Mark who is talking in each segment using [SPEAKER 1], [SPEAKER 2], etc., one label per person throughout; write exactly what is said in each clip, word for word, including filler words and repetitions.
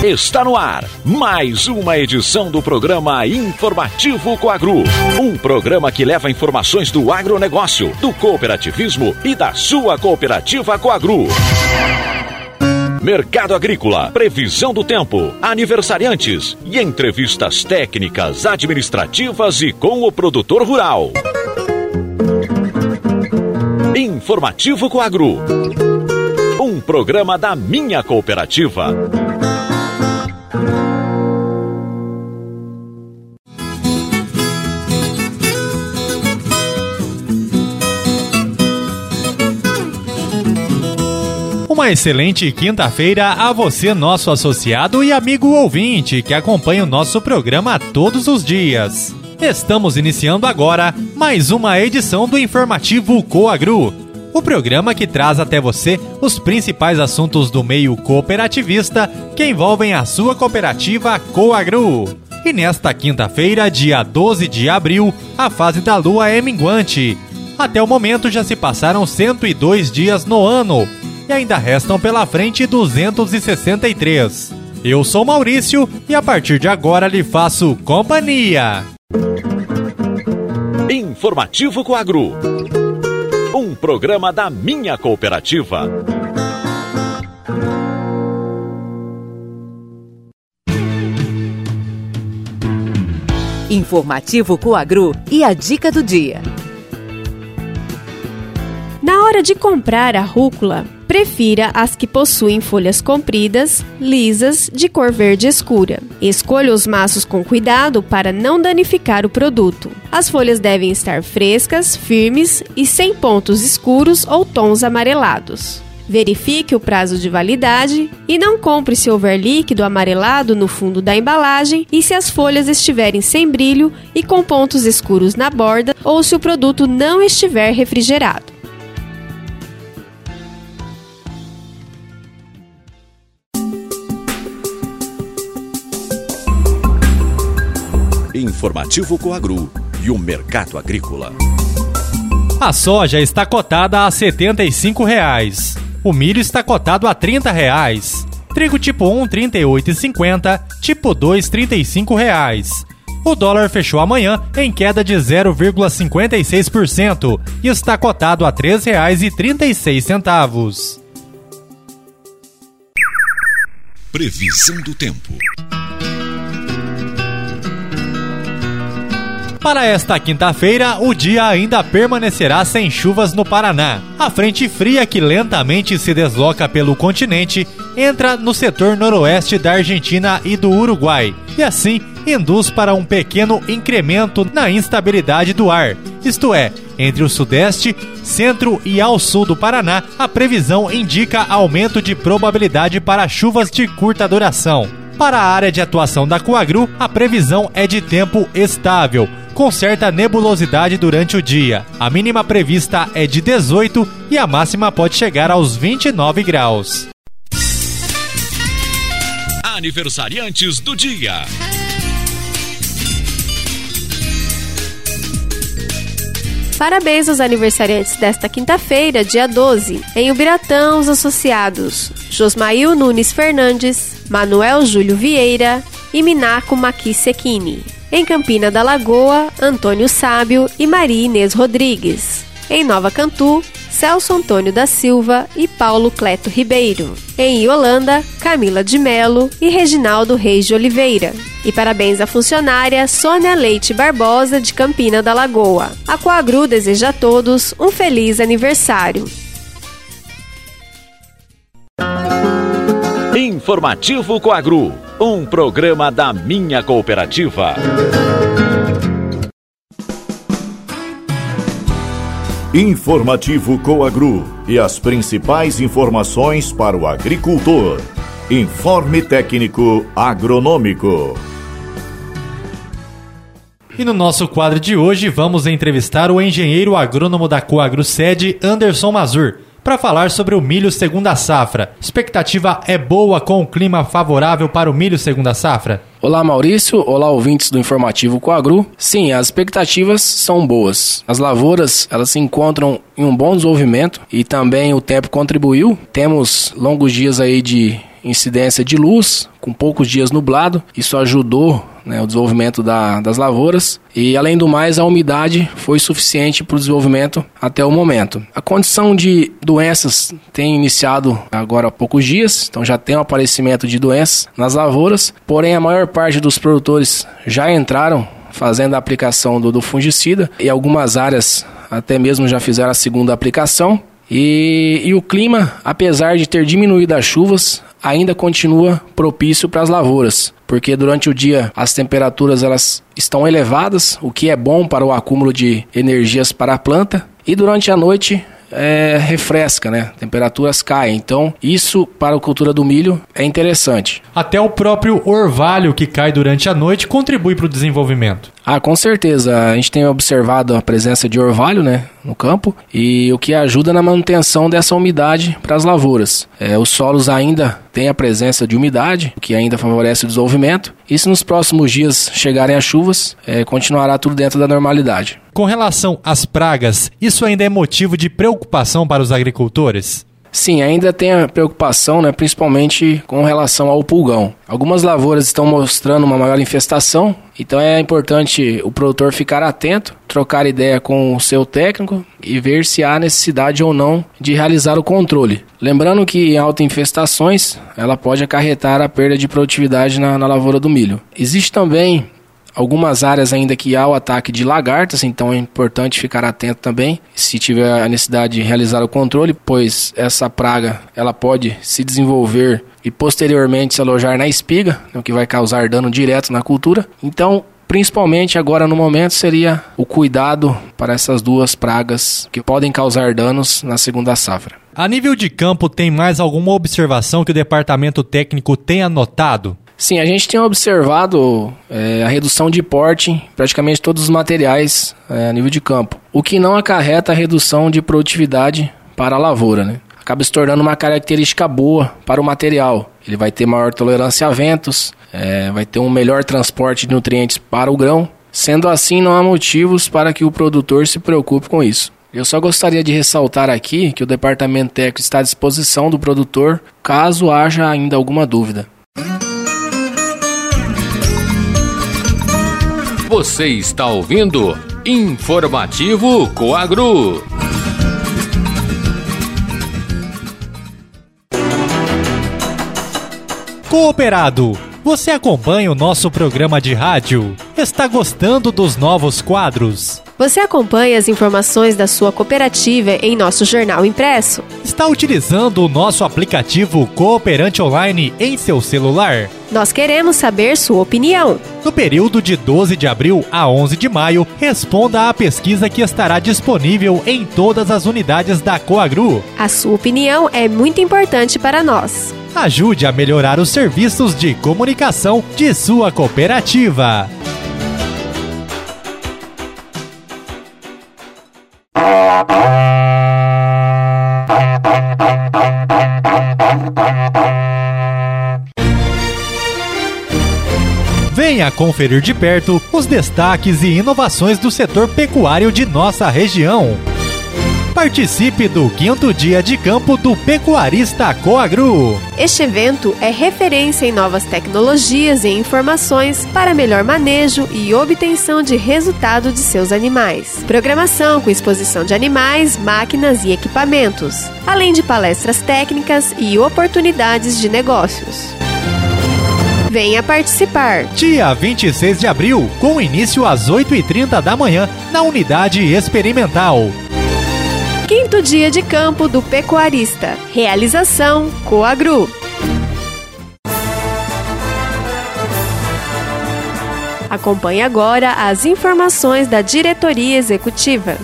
[SPEAKER 1] Está no ar mais uma edição do programa Informativo Coagro. Um programa que leva informações do agronegócio, do cooperativismo e da sua cooperativa Coagro. Mercado agrícola, previsão do tempo, aniversariantes e entrevistas técnicas, administrativas e com o produtor rural. Informativo Coagro. Um programa da minha cooperativa.
[SPEAKER 2] Uma excelente quinta-feira a você, nosso associado e amigo ouvinte, que acompanha o nosso programa todos os dias. Estamos iniciando agora mais uma edição do Informativo Coagro, o programa que traz até você os principais assuntos do meio cooperativista que envolvem a sua cooperativa Coagro. E nesta quinta-feira, dia doze de abril, a fase da lua é minguante. Até o momento já se passaram cento e dois dias no ano e ainda restam pela frente duzentos e sessenta e três. Eu sou Maurício e a partir de agora lhe faço companhia.
[SPEAKER 1] Informativo Coagro. Um programa da minha cooperativa.
[SPEAKER 3] Informativo Coagro e a dica do dia.
[SPEAKER 4] Na hora de comprar a rúcula, prefira as que possuem folhas compridas, lisas, de cor verde escura. Escolha os maços com cuidado para não danificar o produto. As folhas devem estar frescas, firmes e sem pontos escuros ou tons amarelados. Verifique o prazo de validade e não compre se houver líquido amarelado no fundo da embalagem e se as folhas estiverem sem brilho e com pontos escuros na borda ou se o produto não estiver refrigerado.
[SPEAKER 1] Informativo Coagro e o mercado agrícola.
[SPEAKER 2] A soja está cotada a setenta e cinco reais. O milho está cotado a trinta reais. Trigo tipo um, trinta e oito reais e cinquenta centavos. Tipo dois, trinta e cinco reais. O dólar fechou amanhã em queda de zero vírgula cinquenta e seis por cento e está cotado a três reais e trinta e seis centavos.
[SPEAKER 1] Previsão do tempo.
[SPEAKER 2] Para esta quinta-feira, o dia ainda permanecerá sem chuvas no Paraná. A frente fria que lentamente se desloca pelo continente entra no setor noroeste da Argentina e do Uruguai e assim induz para um pequeno incremento na instabilidade do ar. Isto é, entre o sudeste, centro e ao sul do Paraná, a previsão indica aumento de probabilidade para chuvas de curta duração. Para a área de atuação da Coagro, a previsão é de tempo estável, com certa nebulosidade durante o dia. A mínima prevista é de dezoito e a máxima pode chegar aos vinte e nove graus.
[SPEAKER 1] Aniversariantes do dia.
[SPEAKER 4] Parabéns aos aniversariantes desta quinta-feira, dia doze. Em Ubiratã, os associados Josmail Nunes Fernandes, Manuel Júlio Vieira e Minaco Maqui Sequini. Em Campina da Lagoa, Antônio Sábio e Maria Inês Rodrigues. Em Nova Cantu, Celso Antônio da Silva e Paulo Cleto Ribeiro. Em Iolanda, Camila de Melo e Reginaldo Reis de Oliveira. E parabéns à funcionária Sônia Leite Barbosa, de Campina da Lagoa. A Coagro deseja a todos um feliz aniversário.
[SPEAKER 1] Informativo Coagro, um programa da minha cooperativa.
[SPEAKER 5] Informativo Coagro e as principais informações para o agricultor. Informe técnico agronômico.
[SPEAKER 2] E no nosso quadro de hoje vamos entrevistar o engenheiro agrônomo da Coagro Sede, Anderson Mazur, para falar sobre o milho segunda safra. Expectativa é boa com o clima favorável para o milho segunda safra?
[SPEAKER 6] Olá Maurício, olá ouvintes do Informativo Coagru. Sim, as expectativas são boas. As lavouras, elas se encontram em um bom desenvolvimento e também o tempo contribuiu. Temos longos dias aí de incidência de luz, com poucos dias nublado. Isso ajudou, né, o desenvolvimento da, das lavouras e, além do mais, a umidade foi suficiente para o desenvolvimento até o momento. A condição de doenças tem iniciado agora há poucos dias, então já tem um aparecimento de doenças nas lavouras, porém a maior parte dos produtores já entraram fazendo a aplicação do, do fungicida e algumas áreas até mesmo já fizeram a segunda aplicação. E, e o clima, apesar de ter diminuído as chuvas, ainda continua propício para as lavouras, porque durante o dia as temperaturas elas estão elevadas, o que é bom para o acúmulo de energias para a planta, e durante a noite é, refresca, né? Temperaturas caem, então isso para a cultura do milho é interessante.
[SPEAKER 2] Até o próprio orvalho que cai durante a noite contribui para o desenvolvimento.
[SPEAKER 6] Ah, com certeza. A gente tem observado a presença de orvalho, né, no campo, e o que ajuda na manutenção dessa umidade para as lavouras. É, os solos ainda têm a presença de umidade, o que ainda favorece o desenvolvimento, e se nos próximos dias chegarem as chuvas, é, continuará tudo dentro da normalidade.
[SPEAKER 2] Com relação às pragas, isso ainda é motivo de preocupação para os agricultores?
[SPEAKER 6] Sim, ainda tem a preocupação, né, principalmente com relação ao pulgão. Algumas lavouras estão mostrando uma maior infestação, então é importante o produtor ficar atento, trocar ideia com o seu técnico e ver se há necessidade ou não de realizar o controle. Lembrando que em autoinfestações, ela pode acarretar a perda de produtividade na, na lavoura do milho. Existe também algumas áreas ainda que há o ataque de lagartas, então é importante ficar atento também se tiver a necessidade de realizar o controle, pois essa praga ela pode se desenvolver e posteriormente se alojar na espiga, o que vai causar dano direto na cultura. Então, principalmente agora no momento seria o cuidado para essas duas pragas que podem causar danos na segunda safra.
[SPEAKER 2] A nível de campo, tem mais alguma observação que o departamento técnico tenha notado?
[SPEAKER 6] Sim, a gente tem observado é, a redução de porte em praticamente todos os materiais é, a nível de campo, o que não acarreta a redução de produtividade para a lavoura, né? Acaba se tornando uma característica boa para o material. Ele vai ter maior tolerância a ventos, é, vai ter um melhor transporte de nutrientes para o grão. Sendo assim, não há motivos para que o produtor se preocupe com isso. Eu só gostaria de ressaltar aqui que o departamento técnico está à disposição do produtor caso haja ainda alguma dúvida.
[SPEAKER 1] Você está ouvindo Informativo Coagru.
[SPEAKER 2] Cooperado, você acompanha o nosso programa de rádio? Está gostando dos novos quadros?
[SPEAKER 4] Você acompanha as informações da sua cooperativa em nosso jornal impresso?
[SPEAKER 2] Está utilizando o nosso aplicativo Cooperante Online em seu celular?
[SPEAKER 4] Nós queremos saber sua opinião.
[SPEAKER 2] No período de doze de abril a onze de maio, responda à pesquisa que estará disponível em todas as unidades da Coagru.
[SPEAKER 4] A sua opinião é muito importante para nós.
[SPEAKER 2] Ajude a melhorar os serviços de comunicação de sua cooperativa. Venha conferir de perto os destaques e inovações do setor pecuário de nossa região. Participe do quinto dia de campo do Pecuarista Coagru.
[SPEAKER 4] Este evento é referência em novas tecnologias e informações para melhor manejo e obtenção de resultado de seus animais. Programação com exposição de animais, máquinas e equipamentos, além de palestras técnicas e oportunidades de negócios. Venha participar.
[SPEAKER 2] Dia vinte e seis de abril, com início às oito e trinta da manhã, na Unidade Experimental.
[SPEAKER 4] Quinto dia de campo do Pecuarista. Realização Coagru. Acompanhe agora as informações da diretoria executiva.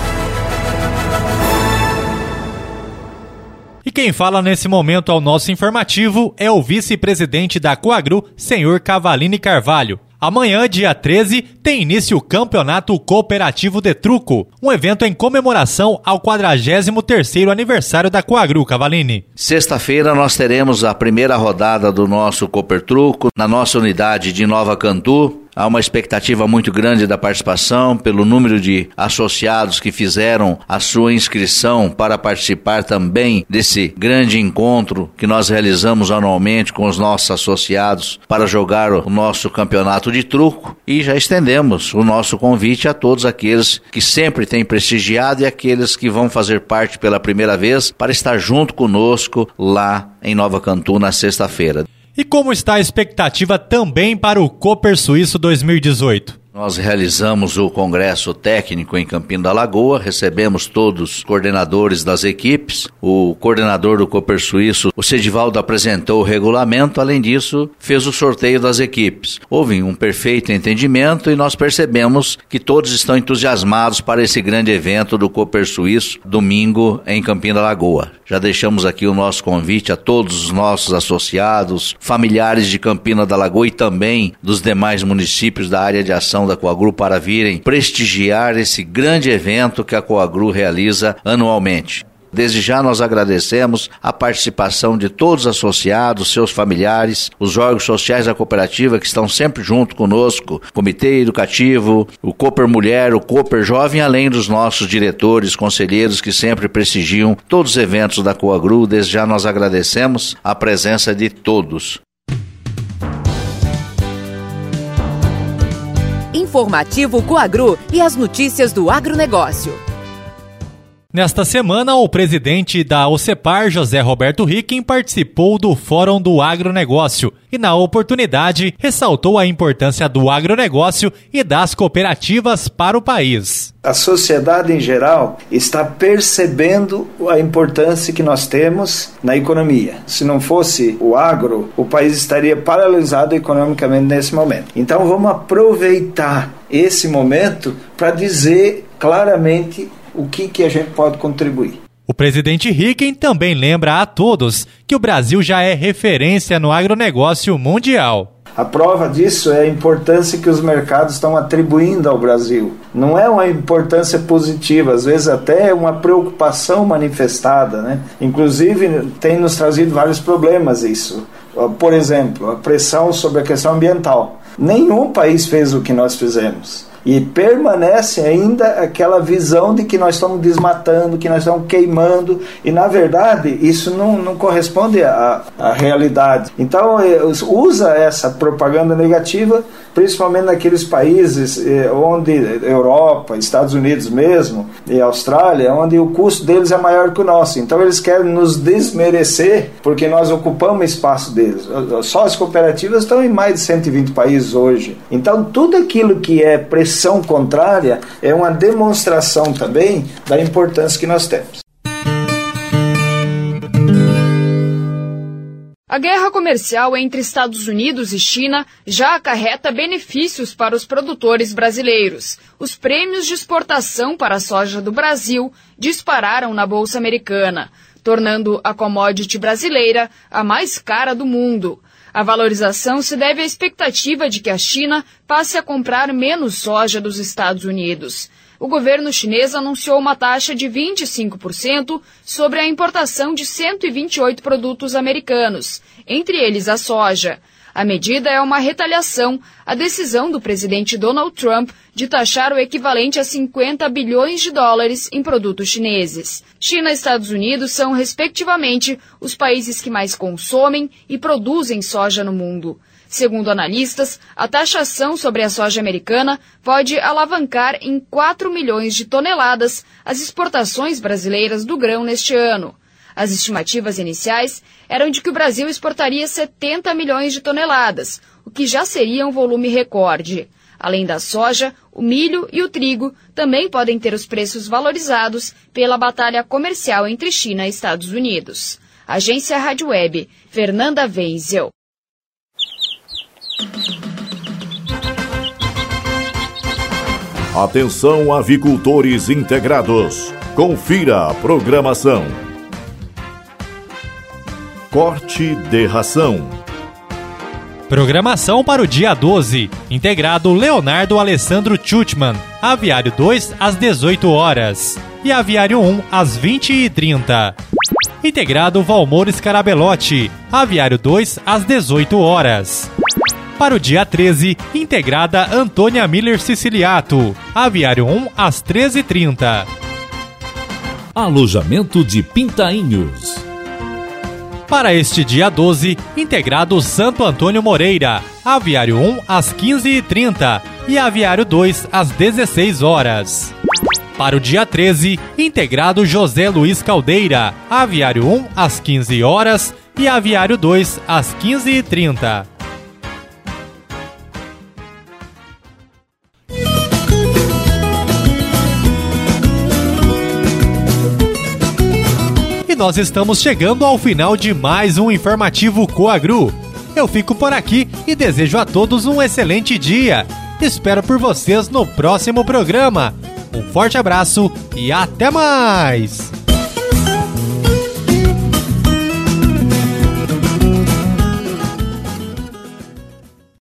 [SPEAKER 2] E quem fala nesse momento ao nosso informativo é o vice-presidente da Coagru, senhor Cavalini Carvalho. Amanhã, dia treze, tem início o Campeonato Cooperativo de Truco, um evento em comemoração ao quadragésimo terceiro aniversário da Coagru, Cavalini.
[SPEAKER 7] Sexta-feira nós teremos a primeira rodada do nosso Cooper Truco na nossa unidade de Nova Cantu. Há uma expectativa muito grande da participação pelo número de associados que fizeram a sua inscrição para participar também desse grande encontro que nós realizamos anualmente com os nossos associados para jogar o nosso campeonato de truco, e já estendemos o nosso convite a todos aqueles que sempre têm prestigiado e aqueles que vão fazer parte pela primeira vez para estar junto conosco lá em Nova Cantu na sexta-feira.
[SPEAKER 2] E como está a expectativa também para o Cooper Suíço dois mil e dezoito?
[SPEAKER 7] Nós realizamos o congresso técnico em Campina da Lagoa, recebemos todos os coordenadores das equipes, o coordenador do Cooper Suíço, o Sedivaldo, apresentou o regulamento, além disso fez o sorteio das equipes. Houve um perfeito entendimento e nós percebemos que todos estão entusiasmados para esse grande evento do Cooper Suíço, domingo em Campina da Lagoa. Já deixamos aqui o nosso convite a todos os nossos associados, familiares de Campina da Lagoa e também dos demais municípios da área de ação da Coagru para virem prestigiar esse grande evento que a Coagru realiza anualmente. Desde já nós agradecemos a participação de todos os associados, seus familiares, os órgãos sociais da cooperativa que estão sempre junto conosco, Comitê Educativo, o Cooper Mulher, o Cooper Jovem, além dos nossos diretores, conselheiros que sempre prestigiam todos os eventos da Coagru. Desde já nós agradecemos a presença de todos.
[SPEAKER 3] Informativo Coagru e as notícias do agronegócio.
[SPEAKER 2] Nesta semana, o presidente da OCEPAR, José Roberto Ricken, participou do Fórum do Agronegócio e, na oportunidade, ressaltou a importância do agronegócio e das cooperativas para o país.
[SPEAKER 8] A sociedade em geral está percebendo a importância que nós temos na economia. Se não fosse o agro, o país estaria paralisado economicamente nesse momento. Então vamos aproveitar esse momento para dizer claramente o que, que a gente pode contribuir.
[SPEAKER 2] O presidente Ricken também lembra a todos que o Brasil já é referência no agronegócio mundial.
[SPEAKER 8] A prova disso é a importância que os mercados estão atribuindo ao Brasil. Não é uma importância positiva, às vezes até é uma preocupação manifestada, né? Inclusive tem nos trazido vários problemas isso. Por exemplo, a pressão sobre a questão ambiental. Nenhum país fez o que nós fizemos. E permanece ainda aquela visão de que nós estamos desmatando, que nós estamos queimando, e na verdade isso não, não corresponde à, à realidade. Então usa essa propaganda negativa, principalmente naqueles países onde, Europa, Estados Unidos mesmo, e Austrália, onde o custo deles é maior que o nosso. Então eles querem nos desmerecer porque nós ocupamos espaço deles. Só as cooperativas estão em mais de cento e vinte países hoje. Então tudo aquilo que é pressão Pressão contrária é uma demonstração também da importância que nós temos.
[SPEAKER 9] A guerra comercial entre Estados Unidos e China já acarreta benefícios para os produtores brasileiros. Os prêmios de exportação para a soja do Brasil dispararam na Bolsa Americana, tornando a commodity brasileira a mais cara do mundo. A valorização se deve à expectativa de que a China passe a comprar menos soja dos Estados Unidos. O governo chinês anunciou uma taxa de vinte e cinco por cento sobre a importação de cento e vinte e oito produtos americanos, entre eles a soja. A medida é uma retaliação à decisão do presidente Donald Trump de taxar o equivalente a cinquenta bilhões de dólares em produtos chineses. China e Estados Unidos são, respectivamente, os países que mais consomem e produzem soja no mundo. Segundo analistas, a taxação sobre a soja americana pode alavancar em quatro milhões de toneladas as exportações brasileiras do grão neste ano. As estimativas iniciais eram de que o Brasil exportaria setenta milhões de toneladas, o que já seria um volume recorde. Além da soja, o milho e o trigo também podem ter os preços valorizados pela batalha comercial entre China e Estados Unidos. Agência Rádio Web, Fernanda Wenzel.
[SPEAKER 5] Atenção, avicultores integrados. Confira a programação. Corte de ração.
[SPEAKER 2] Programação para o dia doze. Integrado Leonardo Alessandro Tchutman. Aviário dois às dezoito horas. E Aviário um às vinte e trinta. Integrado Valmor Scarabelotti. Aviário dois às dezoito horas. Para o dia treze, integrada Antônia Miller Siciliato. Aviário um às treze e trinta.
[SPEAKER 1] Alojamento de Pintainhos.
[SPEAKER 2] Para este dia doze, integrado Santo Antônio Moreira. Aviário um às quinze e trinta e Aviário dois às dezesseis horas. Para o dia treze, integrado José Luiz Caldeira. Aviário um às quinze horas e Aviário dois às quinze e trinta. E nós estamos chegando ao final de mais um informativo Coagru. Eu fico por aqui e desejo a todos um excelente dia. Espero por vocês no próximo programa. Um forte abraço e até mais!